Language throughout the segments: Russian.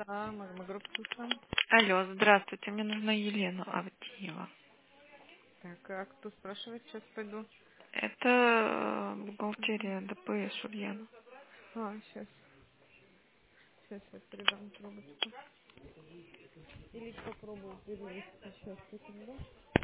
Да, мы группу слушаем. Алло, здравствуйте, мне нужна Елена Авдеева. Так, а кто спрашивает? Сейчас пойду. Это бухгалтерия ДПС Ульяна. Сейчас я передам трубочку. Или попробую перевести. Сейчас, секунду.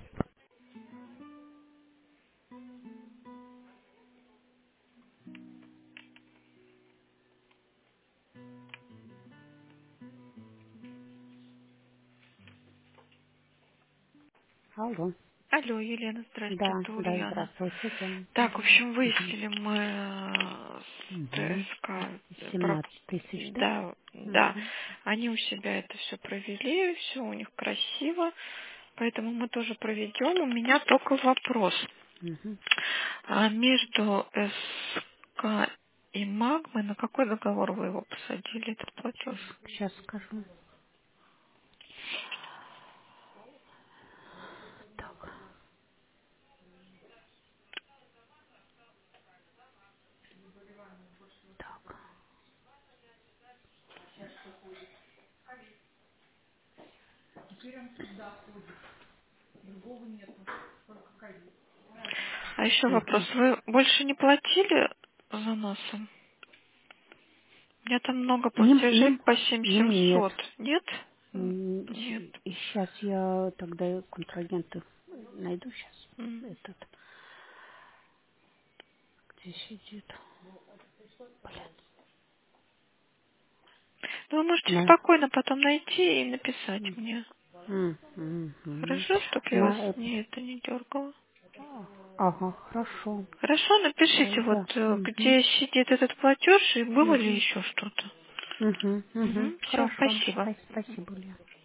Алло. Алло, Елена, здрасте, Да, это да, Ульяна. здравствуйте. Так, в общем, Угу. выяснили мы с Угу. ТСК, 17 тысяч, да? да, да, Угу. они у себя это все провели, все у них красиво, поэтому мы тоже проведем. У меня только вопрос. Угу. А между СК и Магмой на какой договор вы его посадили, этот платеж? Сейчас скажу. Так, так. А еще вопрос. Угу. Вы больше не платили за носом? У меня там много платежей Им, по 7700. нет. Нет? Нет. Сейчас я тогда контрагента найду сейчас. М. Этот, где сидит. Ну, вы можете На, спокойно потом найти и написать мне. мгм. Хорошо, чтобы я вас На, не дергала. ага, хорошо. Хорошо, напишите, вот Да. где сидит этот платеж и было ли Мгм. еще что-то. Мгм. Мгм. Все, Хорошо. спасибо. Спасибо, Юлия.